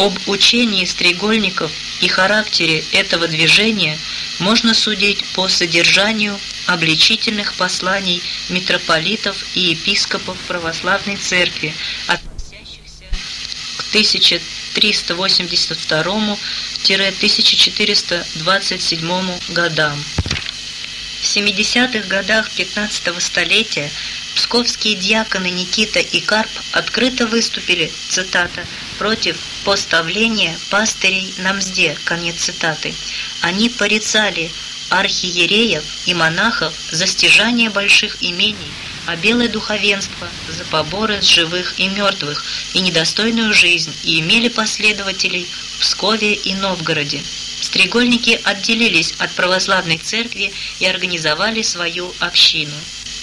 Об учении стрегольников и характере этого движения можно судить по содержанию обличительных посланий митрополитов и епископов православной церкви, относящихся к 1382-1427 годам. В 70-х годах 15-го столетия псковские диаконы Никита и Карп открыто выступили, цитата, против поставления пастырей на мзде, конец цитаты. Они порицали архиереев и монахов за стяжание больших имений, а белое духовенство за поборы с живых и мертвых и недостойную жизнь, и имели последователей в Пскове и Новгороде. Стрегольники отделились от православной церкви и организовали свою общину.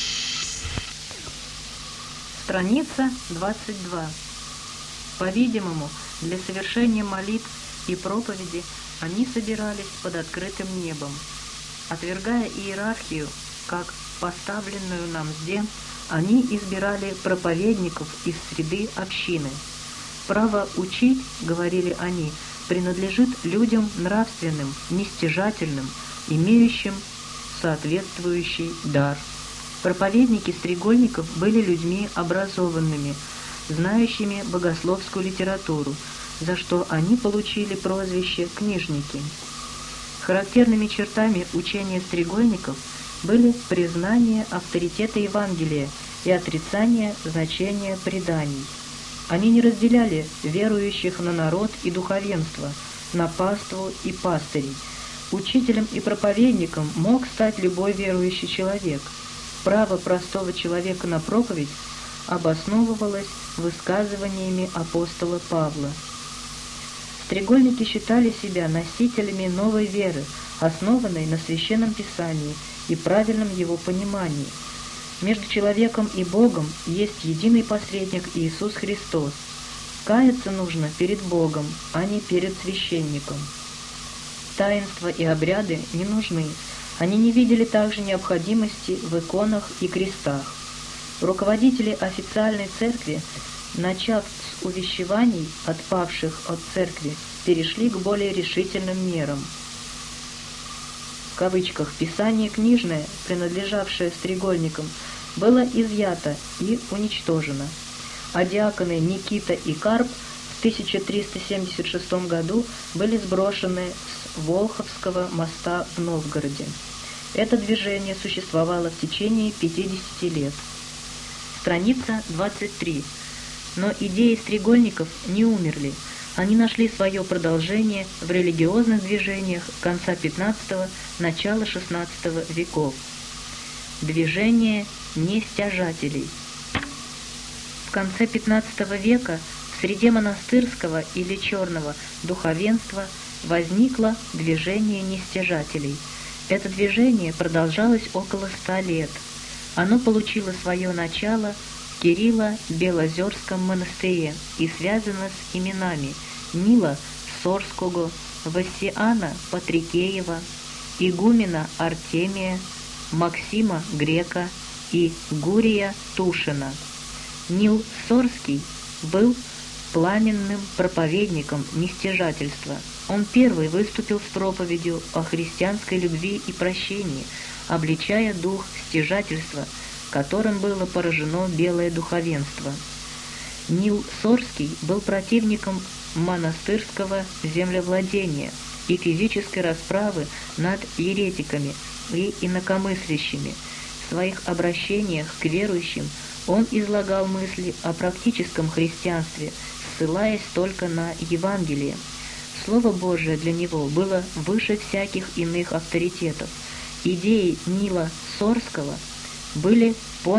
Страница 22. По-видимому, для совершения молитв и проповеди они собирались под открытым небом. Отвергая иерархию, как поставленную на мзде, они избирали проповедников из среды общины. «Право учить, — говорили они, — принадлежит людям нравственным, нестяжательным, имеющим соответствующий дар». Проповедники стрегольников были людьми образованными, знающими богословскую литературу, за что они получили прозвище «книжники». Характерными чертами учения стрегольников были признание авторитета Евангелия и отрицание значения преданий. Они не разделяли верующих на народ и духовенство, на паству и пастырей. Учителем и проповедником мог стать любой верующий человек. Право простого человека на проповедь обосновывалось высказываниями апостола Павла. Стрегольники считали себя носителями новой веры, основанной на Священном Писании и правильном его понимании. Между человеком и Богом есть единый посредник Иисус Христос. Каяться нужно перед Богом, а не перед священником. Таинства и обряды не нужны. Они не видели также необходимости в иконах и крестах. Руководители официальной церкви, начав с увещеваний отпавших от церкви, перешли к более решительным мерам. В кавычках «Писание книжное, принадлежавшее стрегольникам, было изъято и уничтожено», а диаконы Никита и Карп в 1376 году были сброшены с Волховского моста в Новгороде. Это движение существовало в течение 50 лет. Страница 23. Но идеи стрегольников не умерли. Они нашли свое продолжение в религиозных движениях конца XV – начала XVI веков. Движение нестяжателей. В конце XV века в среде монастырского или черного духовенства возникло движение нестяжателей. Это движение продолжалось около 100 лет. Оно получило свое начало в Кирилло-Белозерском монастыре и связано с именами Нила Сорского, Васиана Патрикеева, игумена Артемия, Максима Грека и Гурия Тушина. Нил Сорский был пламенным проповедником нестяжательства. Он первый выступил с проповедью о христианской любви и прощении, обличая дух стяжательства, которым было поражено белое духовенство. Нил Сорский был противником монастырского землевладения и физической расправы над еретиками и инакомыслящими. В своих обращениях к верующим он излагал мысли о практическом христианстве, ссылаясь только на Евангелие. Слово Божие для него было выше всяких иных авторитетов. Идеи Нила Сорского были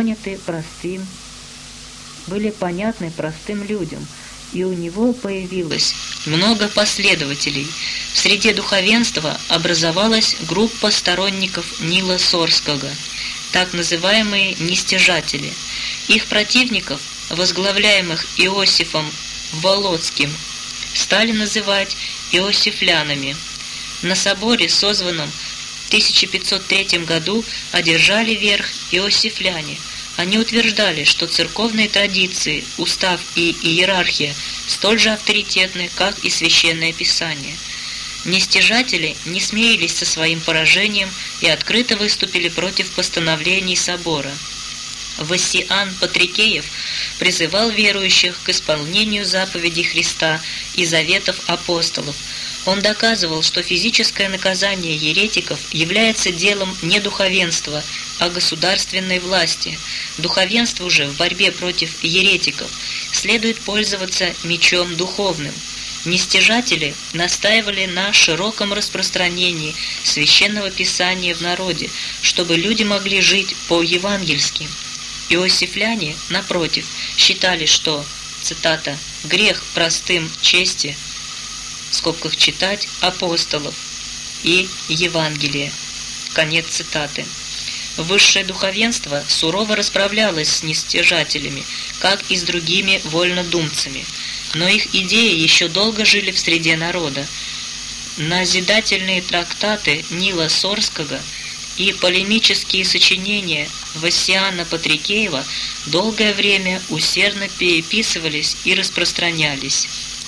понятны простым людям, и у него появилось много последователей. В среде духовенства образовалась группа сторонников Нила Сорского, так называемые нестяжатели. Их противников, возглавляемых Иосифом Волоцким, стали называть иосифлянами. На соборе, созванном в 1503 году, одержали верх иосифляне, Они утверждали, что церковные традиции, устав и иерархия столь же авторитетны, как и Священное Писание. Нестяжатели не смирились со своим поражением и открыто выступили против постановлений собора. Вассиан Патрикеев призывал верующих к исполнению заповедей Христа и заветов апостолов. Он доказывал, что физическое наказание еретиков является делом не духовенства, а государственной власти. Духовенству же в борьбе против еретиков следует пользоваться мечом духовным. Нестяжатели настаивали на широком распространении Священного Писания в народе, чтобы люди могли жить по-евангельски. Иосифляне, напротив, считали, что, цитата, «грех простым чести» в скобках читать апостолов и Евангелие. Конец цитаты. Высшее духовенство сурово расправлялось с нестяжателями, как и с другими вольнодумцами, но их идеи еще долго жили в среде народа. Назидательные трактаты Нила Сорского и полемические сочинения Вассиана Патрикеева долгое время усердно переписывались и распространялись.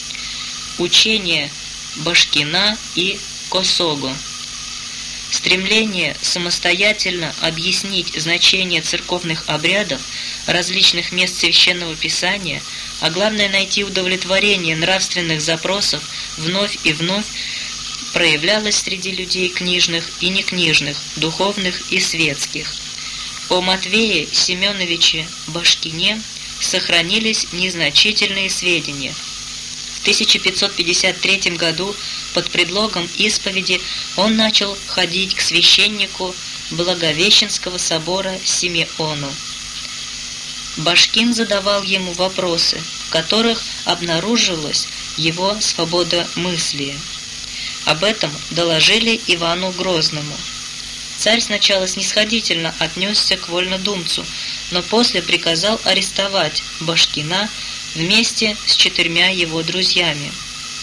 Учение Башкина и Косого. Стремление самостоятельно объяснить значение церковных обрядов, различных мест Священного Писания, а главное найти удовлетворение нравственных запросов вновь и вновь проявлялось среди людей книжных и некнижных, духовных и светских. О Матвее Семеновиче Башкине сохранились незначительные сведения. В 1553 году под предлогом исповеди он начал ходить к священнику Благовещенского собора Симеону. Башкин задавал ему вопросы, в которых обнаружилась его свободомыслие. Об этом доложили Ивану Грозному. Царь сначала снисходительно отнесся к вольнодумцу, но после приказал арестовать Башкина вместе с 4 его друзьями.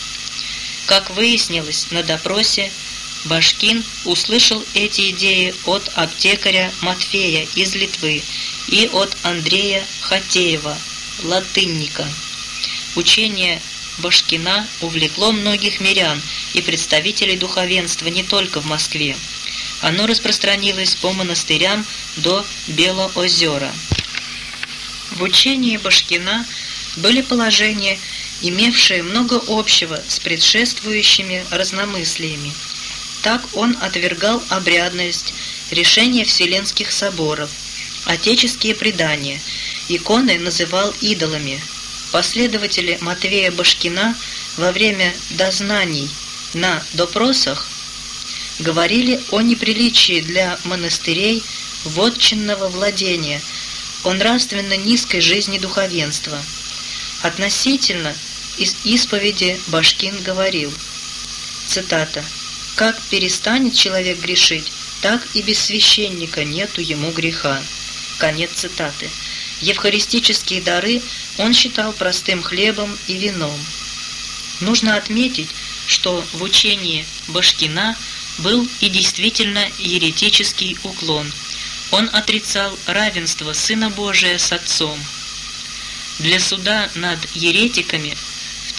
Как выяснилось на допросе, Башкин услышал эти идеи от аптекаря Матфея из Литвы и от Андрея Хатеева, латынника. Учение Башкина увлекло многих мирян и представителей духовенства не только в Москве. Оно распространилось по монастырям до Белоозера. В учении Башкина были положения, имевшие много общего с предшествующими разномыслиями. Так он отвергал обрядность, решения Вселенских соборов, отеческие предания, иконы называл идолами. Последователи Матвея Башкина во время дознаний на допросах говорили о неприличии для монастырей вотчинного владения, о нравственно низкой жизни духовенства. Относительно исповеди Башкин говорил, цитата, «Как перестанет человек грешить, так и без священника нету ему греха». Конец цитаты. Евхаристические дары он считал простым хлебом и вином. Нужно отметить, что в учении Башкина был и действительно еретический уклон. Он отрицал равенство Сына Божия с Отцом. Для суда над еретиками в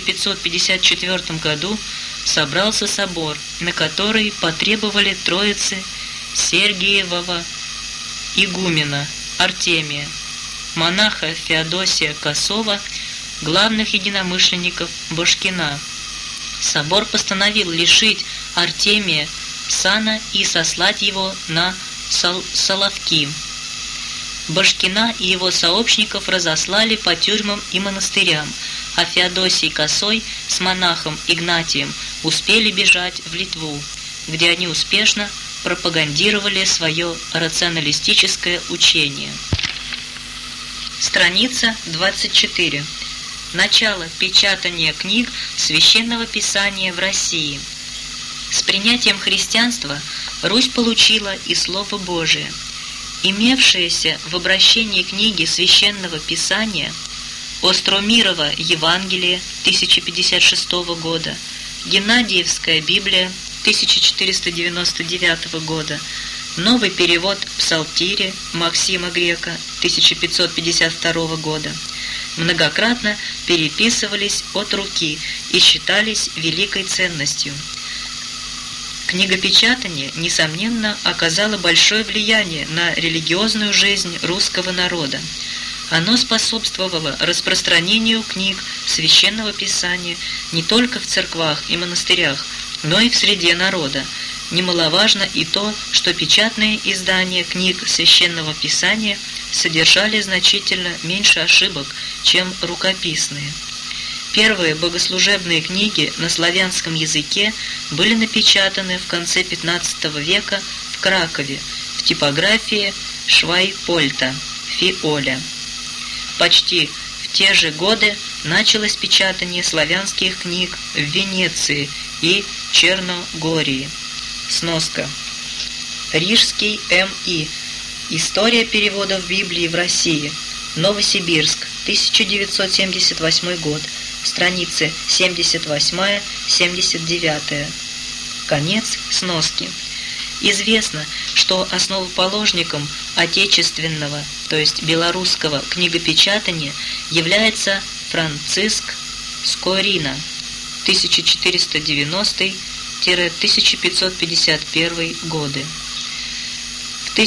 1554 году собрался собор, на который потребовали Троицы Сергиевого игумена Артемия, монаха Феодосия Косова, главных единомышленников Башкина. Собор постановил лишить Артемия сана и сослать его на Соловки. Башкина и его сообщников разослали по тюрьмам и монастырям, а Феодосий Косой с монахом Игнатием успели бежать в Литву, где они успешно пропагандировали свое рационалистическое учение. Страница 24. Начало печатания книг Священного Писания в России. С принятием христианства Русь получила и Слово Божие. Имевшиеся в обращении книги Священного Писания Остромирово Евангелие 1056 года, Геннадиевская Библия 1499 года, новый перевод Псалтири Максима Грека 1552 года многократно переписывались от руки и считались великой ценностью. Книгопечатание, несомненно, оказало большое влияние на религиозную жизнь русского народа. Оно способствовало распространению книг Священного Писания не только в церквах и монастырях, но и в среде народа. Немаловажно и то, что печатные издания книг Священного Писания содержали значительно меньше ошибок, чем рукописные. Первые богослужебные книги на славянском языке были напечатаны в конце XV века в Кракове в типографии Швайпольта, Фиоля. Почти в те же годы началось печатание славянских книг в Венеции и Черногории. Сноска. Рижский М.И. История переводов Библии в России. Новосибирск, 1978 год. Страницы 78-79. Конец сноски. Известно, что основоположником отечественного, то есть белорусского книгопечатания является Франциск Скорина, 1490-1551 годы. В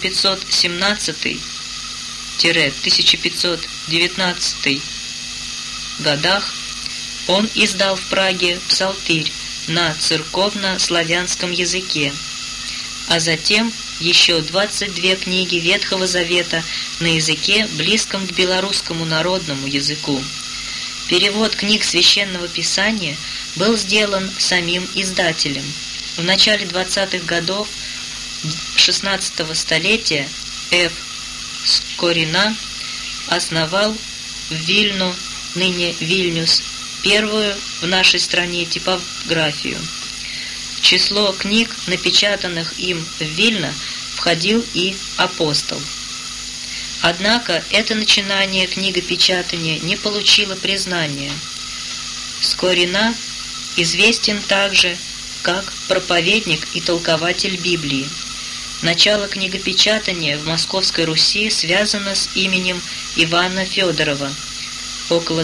1517-1519 годах он издал в Праге псалтырь на церковно-славянском языке, а затем еще 22 книги Ветхого Завета на языке, близком к белорусскому народному языку. Перевод книг Священного Писания был сделан самим издателем. В начале 20-х годов XVI столетия Ф. Скорина основал в Вильну, ныне Вильнюс, первую в нашей стране типографию. В число книг, напечатанных им в Вильно, входил и «Апостол». Однако это начинание книгопечатания не получило признания. Скорина известен также как проповедник и толкователь Библии. Начало книгопечатания в Московской Руси связано с именем Ивана Федорова, около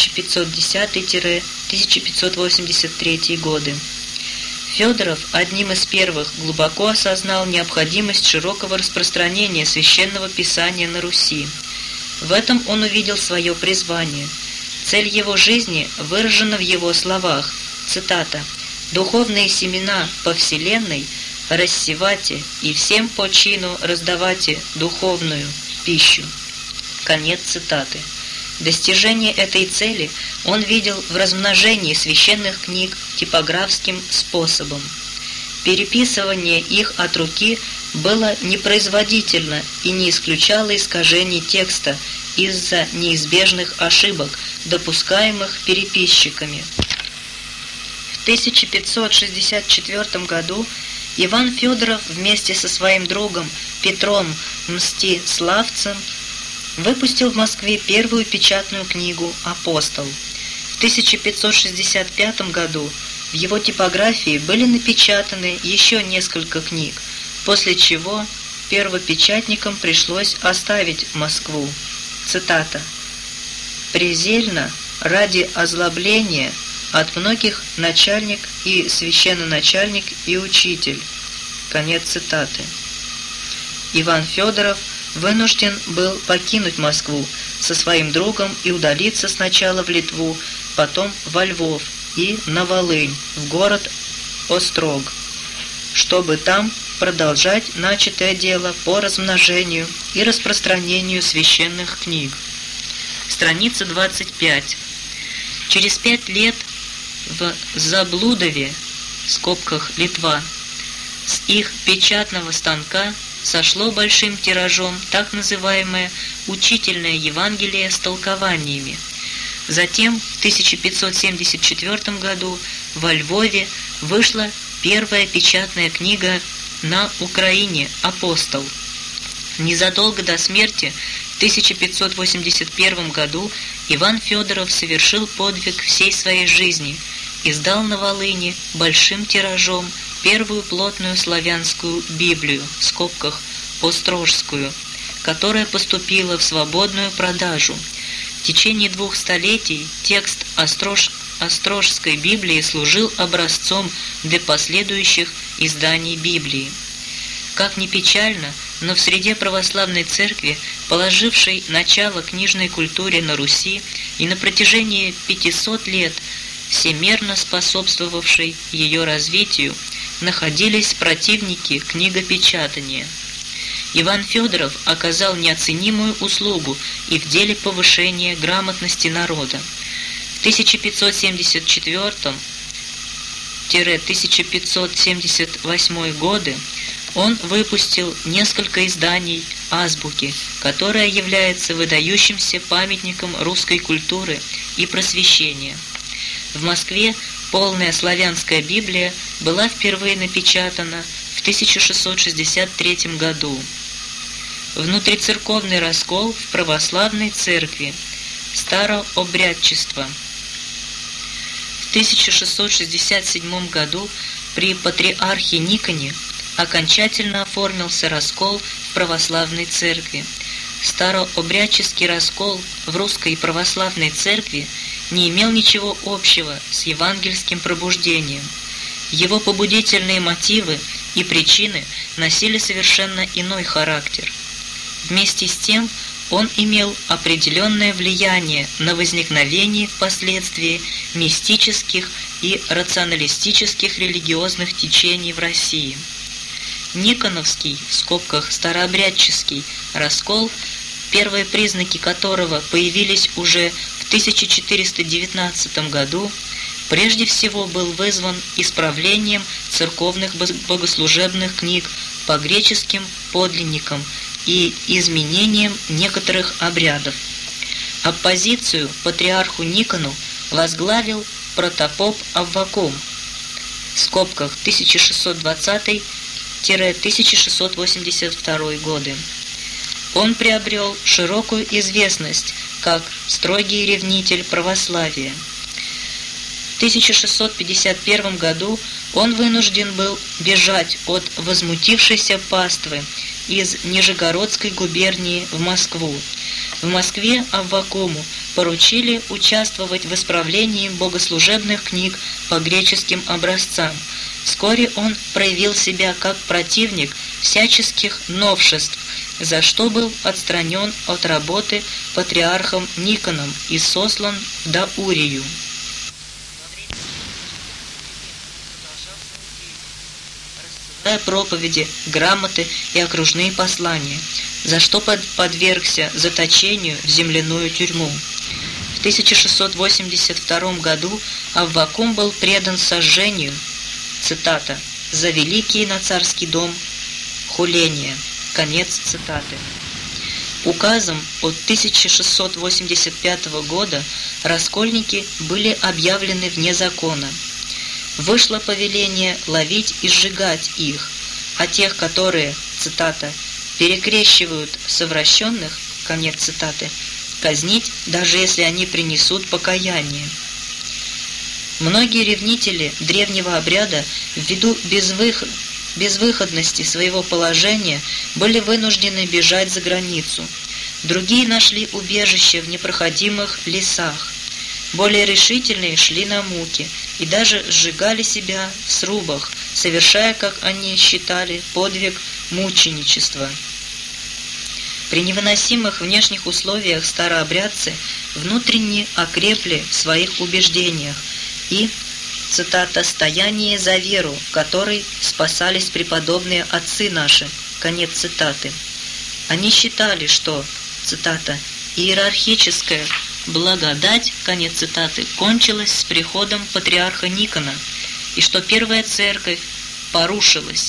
1510-1583 годы. Федоров одним из первых глубоко осознал необходимость широкого распространения Священного Писания на Руси. В этом он увидел свое призвание. Цель его жизни выражена в его словах, цитата: «Духовные семена по вселенной рассевате и всем по чину раздавате духовную пищу». Конец цитаты. Достижение этой цели он видел в размножении священных книг типографским способом. Переписывание их от руки было непроизводительно и не исключало искажений текста из-за неизбежных ошибок, допускаемых переписчиками. В 1564 году Иван Федоров вместе со своим другом Петром Мстиславцем выпустил в Москве первую печатную книгу «Апостол». В 1565 году в его типографии были напечатаны еще несколько книг, после чего первопечатникам пришлось оставить Москву. Цитата: «Презельно ради озлобления от многих начальник и священноначальник и учитель». Конец цитаты. Иван Федоров вынужден был покинуть Москву со своим другом и удалиться сначала в Литву, потом во Львов и на Волынь, в город Острог, чтобы там продолжать начатое дело по размножению и распространению священных книг. Страница 25. Через 5 лет в Заблудове, в скобках Литва, с их печатного станка сошло большим тиражом так называемое «Учительное Евангелие с толкованиями». Затем в 1574 году во Львове вышла первая печатная книга на Украине «Апостол». Незадолго до смерти, в 1581 году, Иван Федоров совершил подвиг всей своей жизни, издал на Волыни большим тиражом первую плотную славянскую Библию, в скобках Острожскую, которая поступила в свободную продажу. В течение 2 столетий текст Острожской Библии служил образцом для последующих изданий Библии. Как ни печально, но в среде православной церкви, положившей начало книжной культуре на Руси и на протяжении 500 лет всемерно способствовавшей ее развитию, находились противники книгопечатания. Иван Федоров оказал неоценимую услугу и в деле повышения грамотности народа. В 1574-1578 годы он выпустил несколько изданий азбуки, которая является выдающимся памятником русской культуры и просвещения. В Москве полная славянская Библия была впервые напечатана в 1663 году. Внутрицерковный раскол в православной церкви, старообрядчество. В 1667 году при патриархе Никоне окончательно оформился раскол в православной церкви. Старообрядческий раскол в русской православной церкви не имел ничего общего с евангельским пробуждением. Его побудительные мотивы и причины носили совершенно иной характер. Вместе с тем он имел определенное влияние на возникновение впоследствии мистических и рационалистических религиозных течений в России. Никоновский, в скобках старообрядческий, раскол, первые признаки которого появились уже в 1419 году, прежде всего был вызван исправлением церковных богослужебных книг по греческим подлинникам и изменением некоторых обрядов. Оппозицию патриарху Никону возглавил протопоп Аввакум, в скобках 1620-1682 годы. Он приобрел широкую известность как строгий ревнитель православия. В 1651 году он вынужден был бежать от возмутившейся паствы из Нижегородской губернии в Москву. В Москве Аввакуму поручили участвовать в исправлении богослужебных книг по греческим образцам. Вскоре он проявил себя как противник всяческих новшеств, за что был отстранен от работы патриархом Никоном и сослан в Даурию. Проповеди, грамоты и окружные послания, за что подвергся заточению в земляную тюрьму. В 1682 году Аввакум был предан сожжению, цитата, «за великий на царский дом хуления», конец цитаты. Указом от 1685 года раскольники были объявлены вне закона. Вышло повеление ловить и сжигать их, а тех, которые, цитата, «перекрещивают совращенных», конец цитаты, казнить, даже если они принесут покаяние. Многие ревнители древнего обряда, ввиду безвыходности своего положения, были вынуждены бежать за границу. Другие нашли убежище в непроходимых лесах. Более решительные шли на муки и даже сжигали себя в срубах, совершая, как они считали, подвиг мученичества. При невыносимых внешних условиях старообрядцы внутренне окрепли в своих убеждениях и, цитата, «стояние за веру, в которой спасались преподобные отцы наши», конец цитаты. Они считали, что, цитата, «иерархическая благодать», конец цитаты, кончилась с приходом патриарха Никона, и что первая церковь порушилась.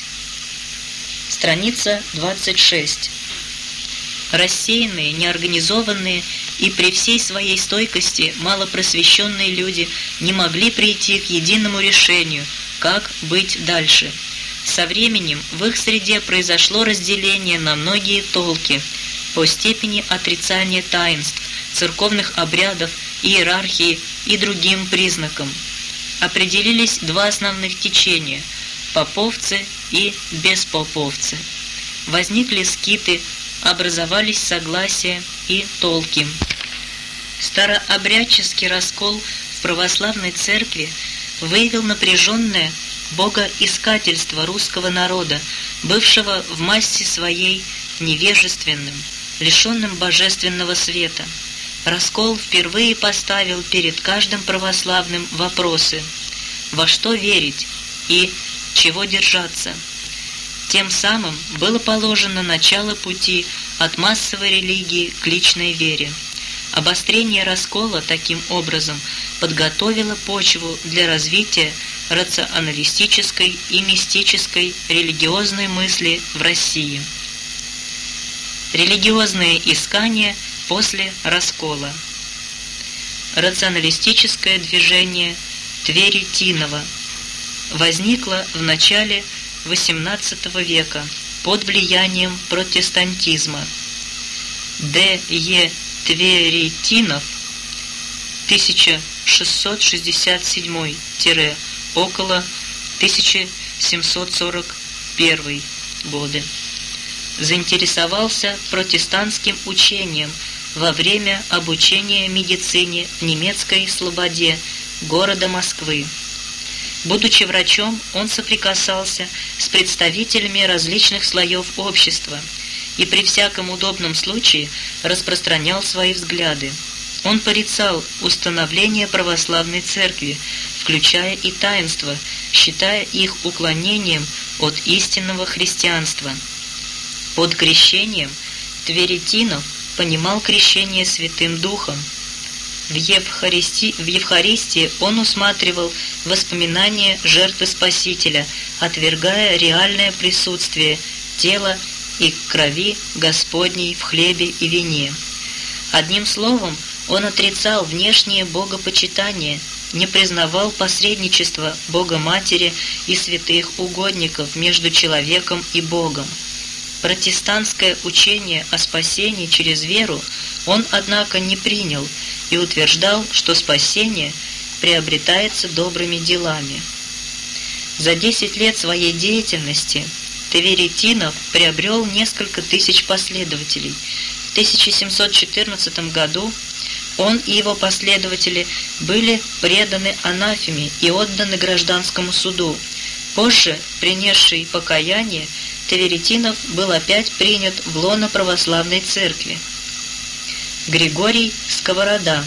Страница 26. Рассеянные, неорганизованные и при всей своей стойкости малопросвещенные люди не могли прийти к единому решению, как быть дальше. Со временем в их среде произошло разделение на многие толки по степени отрицания таинств, церковных обрядов, иерархии и другим признакам. Определились два основных течения – поповцы и беспоповцы. Возникли скиты, образовались согласия и толки. Старообрядческий раскол в православной церкви выявил напряженное богоискательство русского народа, бывшего в массе своей невежественным, лишенным божественного света. Раскол впервые поставил перед каждым православным вопросы: во что верить и чего держаться. Тем самым было положено начало пути от массовой религии к личной вере. Обострение раскола таким образом подготовило почву для развития рационалистической и мистической религиозной мысли в России. Религиозные искания после раскола. Рационалистическое движение Тверетинова возникло в начале XVIII века под влиянием протестантизма. Д. Е. Тверетинов 1667-около 1741 годы заинтересовался протестантским учением во время обучения медицине в немецкой слободе города Москвы. Будучи врачом, он соприкасался с представителями различных слоев общества и при всяком удобном случае распространял свои взгляды. Он порицал установление православной церкви, включая и таинства, считая их уклонением от истинного христианства. Под крещением Тверетинов понимал крещение Святым Духом. В Евхаристии он усматривал воспоминания жертвы Спасителя, отвергая реальное присутствие тела и крови Господней в хлебе и вине. Одним словом, он отрицал внешнее богопочитание, не признавал посредничества Бога-Матери и святых угодников между человеком и Богом. Протестантское учение о спасении через веру он, однако, не принял и утверждал, что спасение приобретается добрыми делами. За 10 лет своей деятельности Тверетинов приобрел несколько тысяч последователей. В 1714 году он и его последователи были преданы анафеме и отданы гражданскому суду. Позже, принесший покаяние, Тверетинов был опять принят в лоно православной церкви. Григорий Сковорода,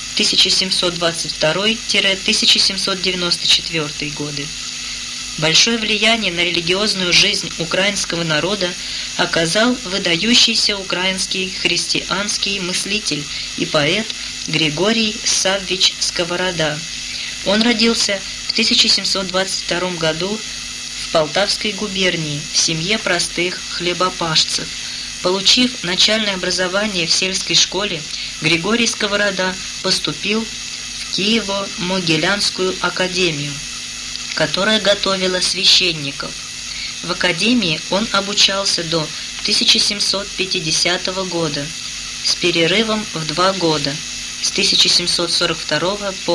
1722-1794 годы. Большое влияние на религиозную жизнь украинского народа оказал выдающийся украинский христианский мыслитель и поэт Григорий Саввич Сковорода. Он родился в 1722 году в Полтавской губернии в семье простых хлебопашцев. Получив начальное образование в сельской школе, Григорий Сковорода поступил в Киево-Могилянскую академию, которая готовила священников. В академии он обучался до 1750 года с перерывом в 2 года, с 1742 по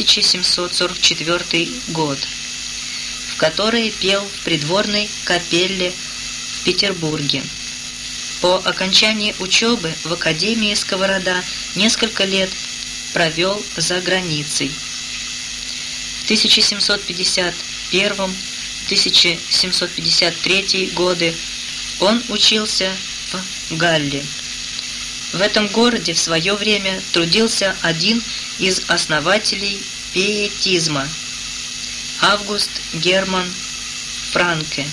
1744 год, в которые пел в придворной капелле в Петербурге. По окончании учебы в академии Сковорода несколько лет провел за границей. В 1751-1753 годы он учился в Галле. В этом городе в свое время трудился один из основателей пиетизма – Август Герман Франке,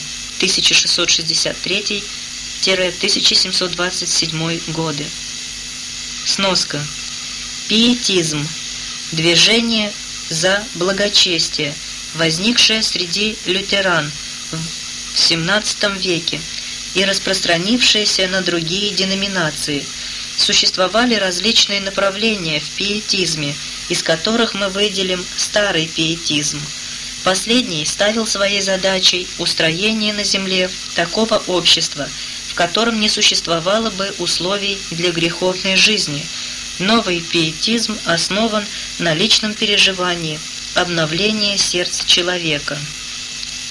1663-1727 годы. Сноска. Пиетизм – движение за благочестие, возникшее среди лютеран в XVII веке и распространившееся на другие деноминации. Существовали различные направления в пиетизме, из которых мы выделим старый пиетизм. Последний ставил своей задачей устроение на земле такого общества, в котором не существовало бы условий для греховной жизни. Новый пиетизм основан на личном переживании, обновлении сердца человека.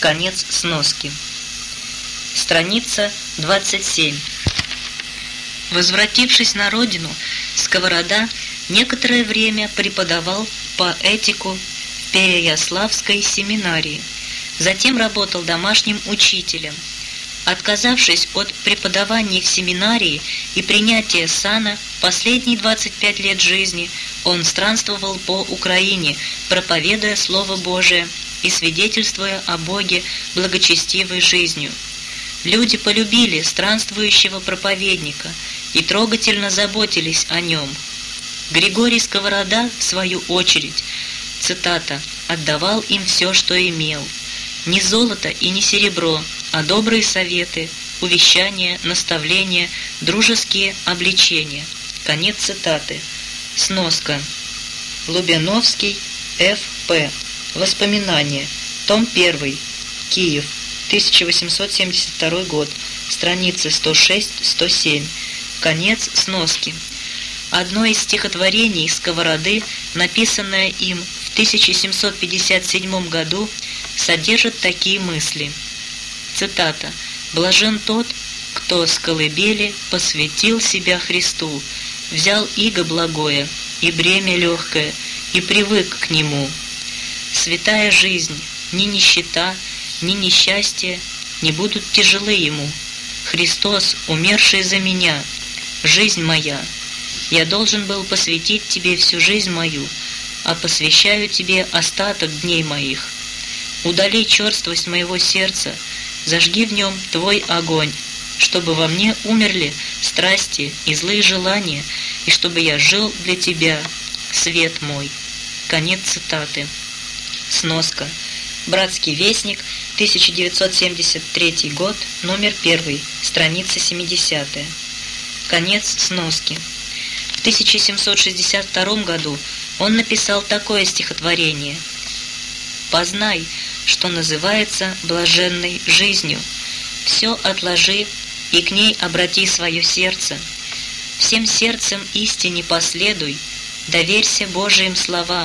Конец сноски. Страница 27. Возвратившись на родину, Сковорода некоторое время преподавал поэтику в Переяславской семинарии. Затем работал домашним учителем. Отказавшись от преподавания в семинарии и принятия сана, последние 25 лет жизни он странствовал по Украине, проповедуя Слово Божие и свидетельствуя о Боге благочестивой жизнью. Люди полюбили странствующего проповедника и трогательно заботились о нем. Григорий Сковорода, в свою очередь, цитата, «отдавал им все, что имел. Не золото и не серебро, а добрые советы, увещания, наставления, дружеские обличения». Конец цитаты. Сноска. Лубяновский, Ф.П. Воспоминания. Том 1. Киев. 1872 год. Страницы 106-107. Конец сноски. Одно из стихотворений Сковороды, написанное им в 1757 году, содержит такие мысли. Цитата. «Блажен тот, кто с колыбели посвятил себя Христу, взял иго благое и бремя легкое, и привык к нему. Святая жизнь, ни нищета, ни несчастье не будут тяжелы ему. Христос, умерший за меня, жизнь моя. Я должен был посвятить тебе всю жизнь мою, а посвящаю тебе остаток дней моих. Удали черствость моего сердца, зажги в нем твой огонь, чтобы во мне умерли страсти и злые желания, и чтобы я жил для тебя, свет мой». Конец цитаты. Сноска. Братский вестник, 1973 год, номер 1, страница 70. Конец сноски. В 1762 году он написал такое стихотворение: «Познай, что называется блаженной жизнью, все отложи и к ней обрати свое сердце. Всем сердцем истине последуй, доверься Божиим словам».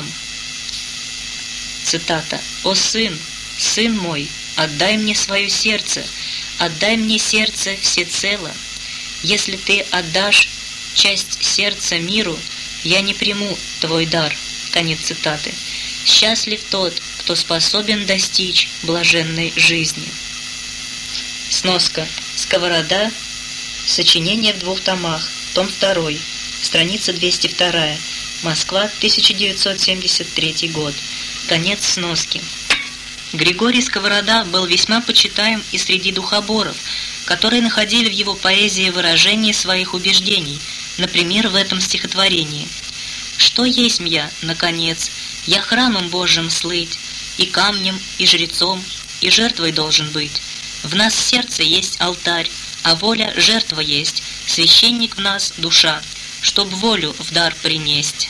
Цитата. «О сын, сын мой, отдай мне свое сердце, отдай мне сердце всецело. Если ты отдашь часть сердца миру, я не приму твой дар». Конец цитаты. «Счастлив тот, кто способен достичь блаженной жизни». Сноска. Сковорода. Сочинение в 2 томах. Том 2. Страница 202. Москва, 1973 год. Конец сноски. Григорий Сковорода был весьма почитаем и среди духоборов, которые находили в его поэзии выражение своих убеждений, например, в этом стихотворении. «Что есть я, наконец? Я храмом Божьим слыть, и камнем, и жрецом, и жертвой должен быть. В нас сердце есть алтарь, а воля жертва есть, священник в нас душа, чтоб волю в дар принесть».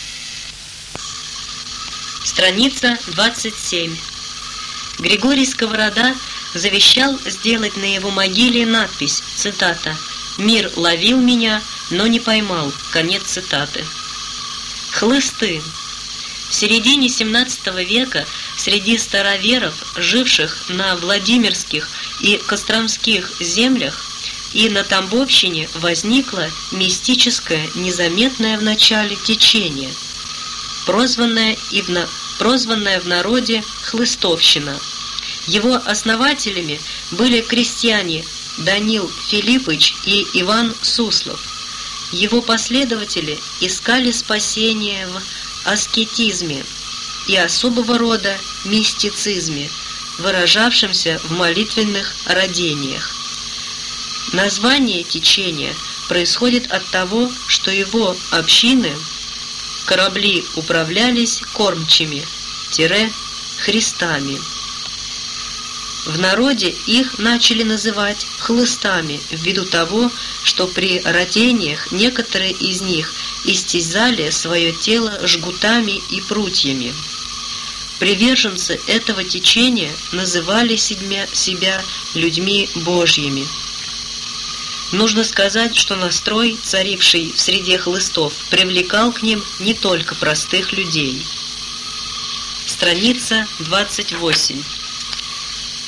Страница 27. Григорий Сковорода завещал сделать на его могиле надпись, цитата, «Мир ловил меня, но не поймал». Конец цитаты. Хлысты. В середине XVII века среди староверов, живших на Владимирских и Костромских землях, и на Тамбовщине возникло мистическое, незаметное в начале течение, прозванное в народе хлыстовщина. Его основателями были крестьяне Данил Филиппович и Иван Суслов. Его последователи искали спасения в аскетизме и особого рода мистицизме, выражавшемся в молитвенных радениях. Название течения происходит от того, что его общины, корабли, управлялись кормчими – христами. В народе их начали называть хлыстами ввиду того, что при родениях некоторые из них истязали свое тело жгутами и прутьями. Приверженцы этого течения называли себя людьми Божьими. Нужно сказать, что настрой, царивший в среде хлыстов, привлекал к ним не только простых людей. Страница 28.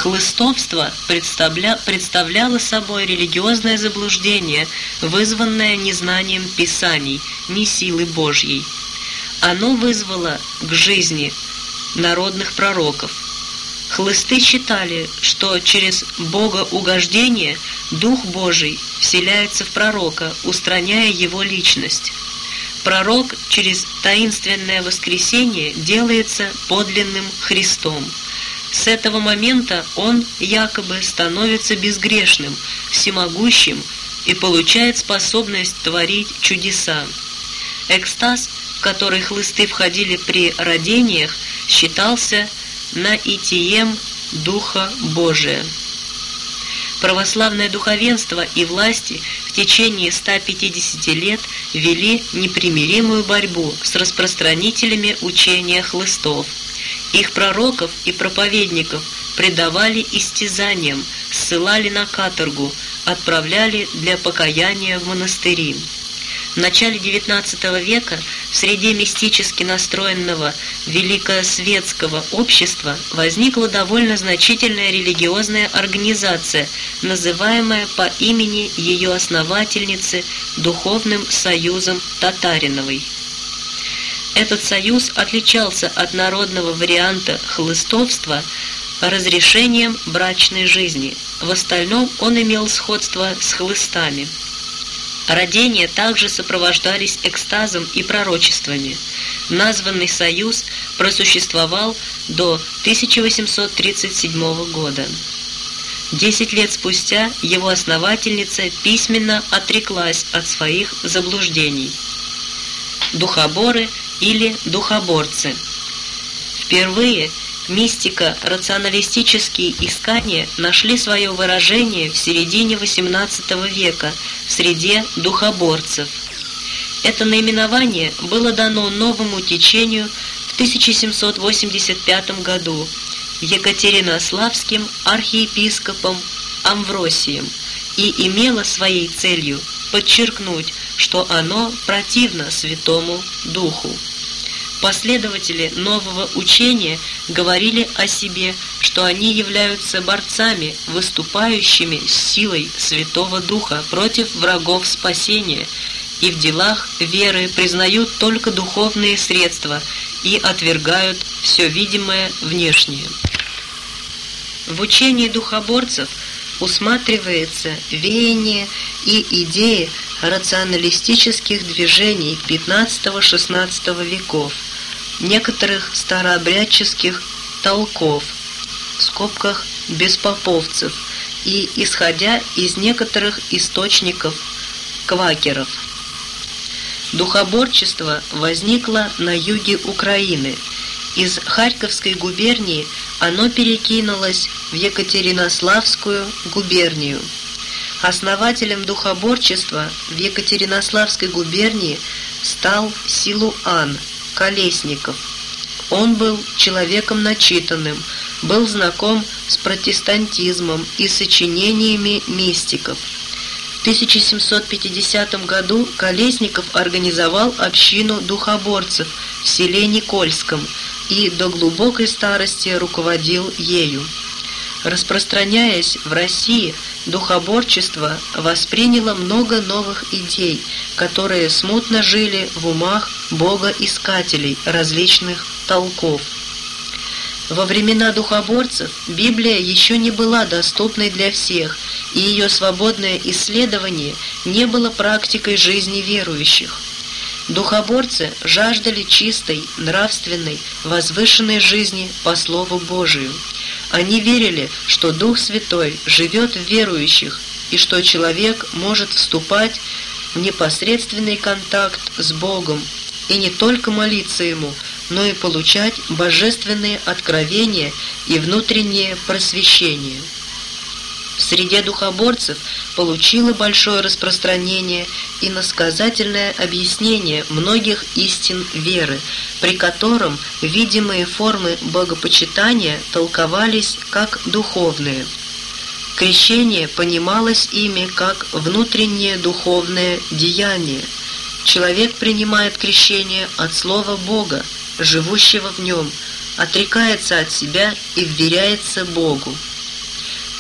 Хлыстовство представляло собой религиозное заблуждение, вызванное незнанием Писаний, не силы Божьей. Оно вызвало к жизни народных пророков. Хлысты считали, что через богоугождение Дух Божий вселяется в пророка, устраняя его личность. Пророк через таинственное воскресение делается подлинным Христом. С этого момента он якобы становится безгрешным, всемогущим и получает способность творить чудеса. Экстаз, в который хлысты входили при родениях, считался наитием Духа Божия. Православное духовенство и власти в течение 150 лет вели непримиримую борьбу с распространителями учения хлыстов. Их пророков и проповедников предавали истязаниям, ссылали на каторгу, отправляли для покаяния в монастыри. В начале XIX века в среде мистически настроенного великосветского общества возникла довольно значительная религиозная организация, называемая по имени ее основательницы Духовным союзом Татариновой. Этот союз отличался от народного варианта хлыстовства разрешением брачной жизни. В остальном он имел сходство с хлыстами. Родения также сопровождались экстазом и пророчествами. Названный союз просуществовал до 1837 года. 10 лет спустя его основательница письменно отреклась от своих заблуждений. Духоборы или духоборцы. Впервые мистико-рационалистические искания нашли свое выражение в середине XVIII века в среде духоборцев. Это наименование было дано новому течению в 1785 году Екатеринославским архиепископом Амвросием и имело своей целью подчеркнуть, что оно противно Святому Духу. Последователи нового учения говорили о себе, что они являются борцами, выступающими с силой Святого Духа против врагов спасения, и в делах веры признают только духовные средства и отвергают все видимое внешнее. В учении духоборцев усматривается веяние и идеи рационалистических движений XV-XVI веков, некоторых старообрядческих толков, в скобках беспоповцев, и исходя из некоторых источников квакеров. Духоборчество возникло на юге Украины. Из Харьковской губернии оно перекинулось в Екатеринославскую губернию. Основателем духоборчества в Екатеринославской губернии стал Силуан Колесников. Он был человеком начитанным, был знаком с протестантизмом и сочинениями мистиков. В 1750 году Колесников организовал общину духоборцев в селе Никольском и до глубокой старости руководил ею. Распространяясь в России, духоборчество восприняло много новых идей, которые смутно жили в умах богоискателей различных толков. Во времена духоборцев Библия еще не была доступной для всех, и ее свободное исследование не было практикой жизни верующих. Духоборцы жаждали чистой, нравственной, возвышенной жизни по Слову Божию. Они верили, что Дух Святой живет в верующих и что человек может вступать в непосредственный контакт с Богом и не только молиться Ему, но и получать божественные откровения и внутреннее просвещение. В среде духоборцев получило большое распространение иносказательное объяснение многих истин веры, при котором видимые формы богопочитания толковались как духовные. Крещение понималось ими как внутреннее духовное деяние. Человек принимает крещение от Слова Бога, живущего в нем, отрекается от себя и вверяется Богу.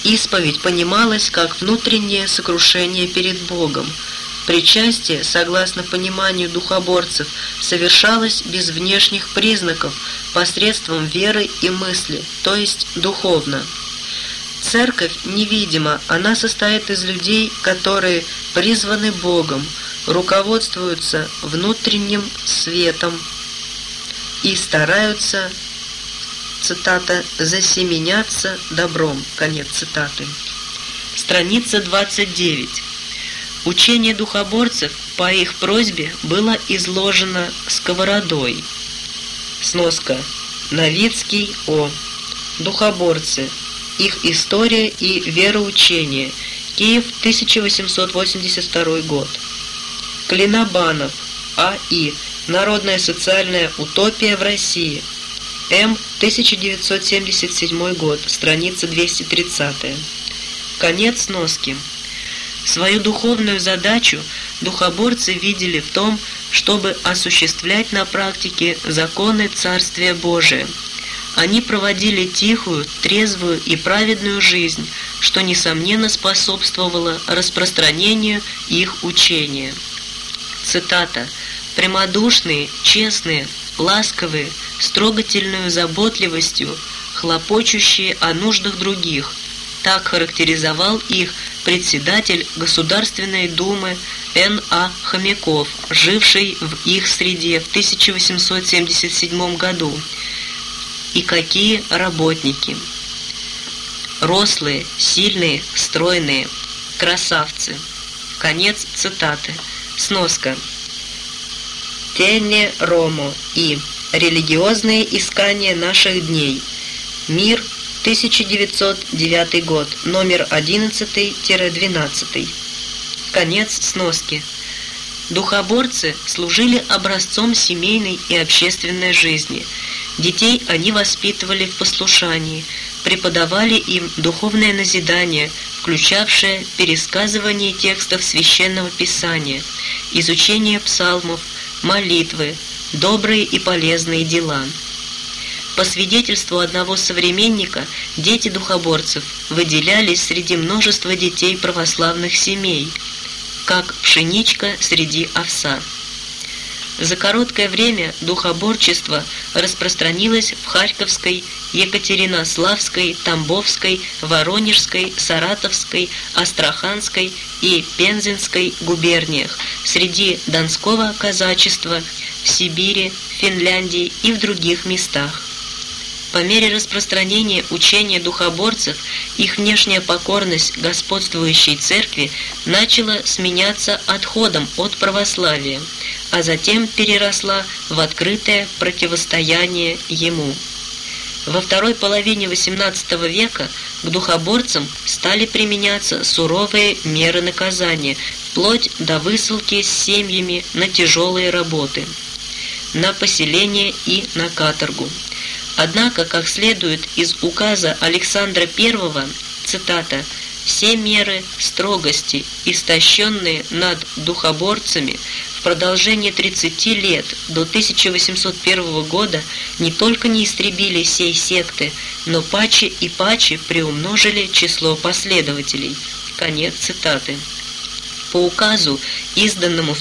Исповедь понималась как внутреннее сокрушение перед Богом. Причастие, согласно пониманию духоборцев, совершалось без внешних признаков, посредством веры и мысли, то есть духовно. Церковь невидима, она состоит из людей, которые призваны Богом, руководствуются внутренним светом и стараются, цитата, «засеменяться добром», конец цитаты. Страница 29. Учение духоборцев по их просьбе было изложено сковородой. Сноска. Новицкий О. Духоборцы. Их история и вероучение. Киев, 1882 год. Клинобанов А.И. Народная социальная утопия в России. М. 1977 год. Страница 230. Конец сноски. Свою духовную задачу духоборцы видели в том, чтобы осуществлять на практике законы Царствия Божия. Они проводили тихую, трезвую и праведную жизнь, что, несомненно, способствовало распространению их учения. Цитата. «Прямодушные, честные, ласковые, с трогательной заботливостью, хлопочущие о нуждах других». Так характеризовал их председатель Государственной Думы Н.А. Хомяков, живший в их среде в 1877 году. И какие работники! Рослые, сильные, стройные, красавцы. Конец цитаты. Сноска. Тене Ромо и «Религиозные искания наших дней». Мир, 1909 год, номер 11-12. Конец сноски. Духоборцы служили образцом семейной и общественной жизни. Детей они воспитывали в послушании, преподавали им духовное назидание, включавшее пересказывание текстов Священного Писания, изучение псалмов, молитвы, добрые и полезные дела. По свидетельству одного современника, дети духоборцев выделялись среди множества детей православных семей, как пшеничка среди овса. За короткое время духоборчество распространилось в Харьковской, Екатеринославской, Тамбовской, Воронежской, Саратовской, Астраханской и Пензенской губерниях, среди донского казачества, в Сибири, Финляндии и в других местах. По мере распространения учения духоборцев их внешняя покорность господствующей церкви начала сменяться отходом от православия, а затем переросла в открытое противостояние ему. Во второй половине XVIII века к духоборцам стали применяться суровые меры наказания, вплоть до высылки с семьями на тяжелые работы, на поселение и на каторгу. Однако, как следует из указа Александра I, цитата, «все меры строгости, истощенные над духоборцами в продолжение 30 лет до 1801 года, не только не истребили сей секты, но паче и паче приумножили число последователей». Конец цитаты. По указу, изданному в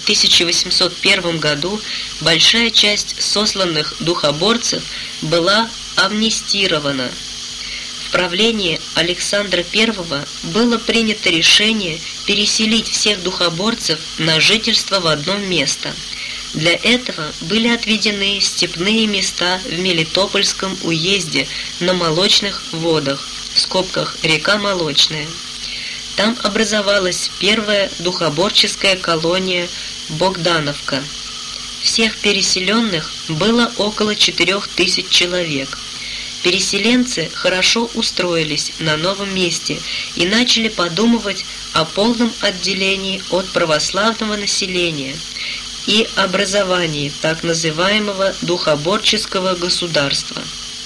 1801 году, большая часть сосланных духоборцев была амнистирована. В правлении Александра I было принято решение переселить всех духоборцев на жительство в одно место. Для этого были отведены степные места в Мелитопольском уезде на Молочных водах, в скобках река Молочная. Там образовалась первая духоборческая колония Богдановка. Всех переселенных было около 4000 человек. Переселенцы хорошо устроились на новом месте и начали подумывать о полном отделении от православного населения и образовании так называемого духоборческого государства.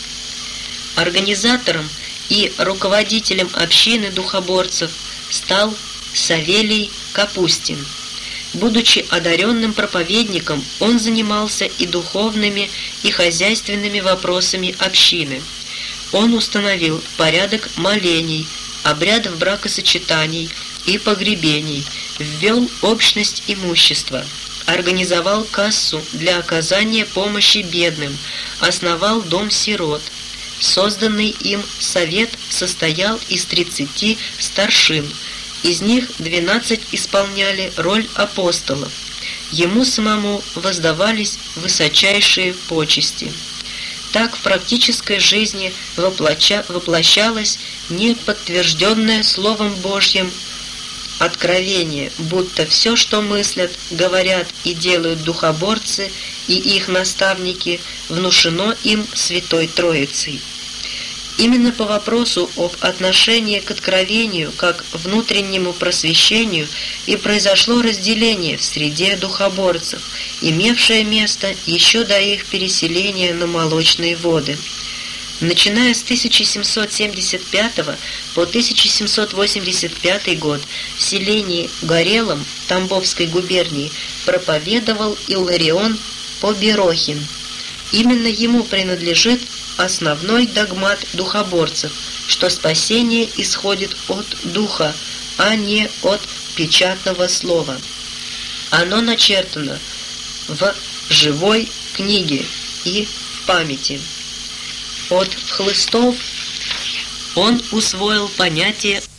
Организатором и руководителем общины духоборцев стал Савелий Капустин. Будучи одаренным проповедником, он занимался и духовными, и хозяйственными вопросами общины. Он установил порядок молений, обрядов бракосочетаний и погребений, ввел общность имущества, организовал кассу для оказания помощи бедным, основал дом сирот. Созданный им совет состоял из 30 старшин, из них 12 исполняли роль апостолов. Ему самому воздавались высочайшие почести. Так в практической жизни воплощалось неподтвержденное Словом Божьим откровение, будто все, что мыслят, говорят и делают духоборцы и их наставники, внушено им Святой Троицей. Именно по вопросу об отношении к откровению как внутреннему просвещению и произошло разделение в среде духоборцев, имевшее место еще до их переселения на молочные воды. Начиная с 1775 по 1785 год в селении Горелом Тамбовской губернии проповедовал Илларион Поберохин. Именно ему принадлежит основной догмат духоборцев, что спасение исходит от духа, а не от печатного слова. Оно начертано в живой книге и в памяти. От хлыстов он усвоил понятие